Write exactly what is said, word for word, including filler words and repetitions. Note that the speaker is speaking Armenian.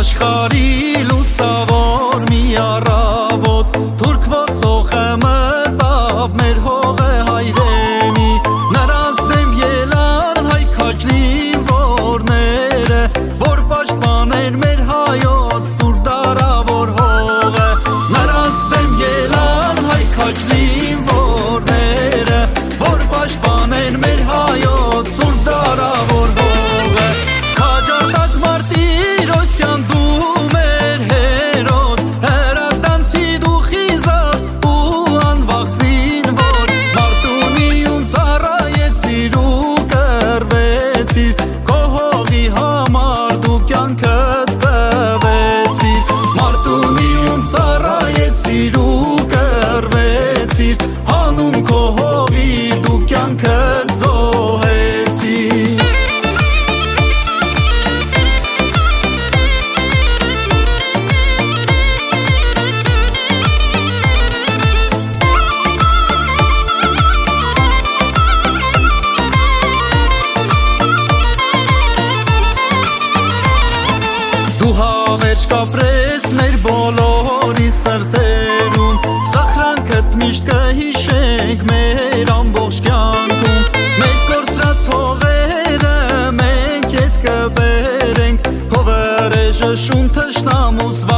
աշխարհի լուսավոր մի առավոտ թուրք ոսոխը մտավ մեր հողը հայրենի նրանց դեմ ելան հայ քաջ զինվորները որ պաշտպաներ մեր հայոց սուրբ դարավոր հողը նրանց դեմ ելան հայ քաջ զինվորները որ պաշտպաներ մեր հայոց սուրբ դարավոր հողը քաջարտակ մարտիրոսյան դու մեր հերոս հրազդանցի դու խիզախ ու անվախ զինվոր մարտունիում ծառայեցիր ու կռվեցիր քո հողի համար դու կյանքդ տվեցիր մարտունիում ծառայեցիր ու կռվեցիր հանուն քո հողի դու կյանքդ զոհեցիր Դու հավերժ կապրես մեր բոլորի սրտերում Սախրանքդ միշտ կհիշենք մեր ամբողջ կյանքում Մեր կորցրած հողերը մենք ետ կբերենք Քո վրեժը շուն թշնամուց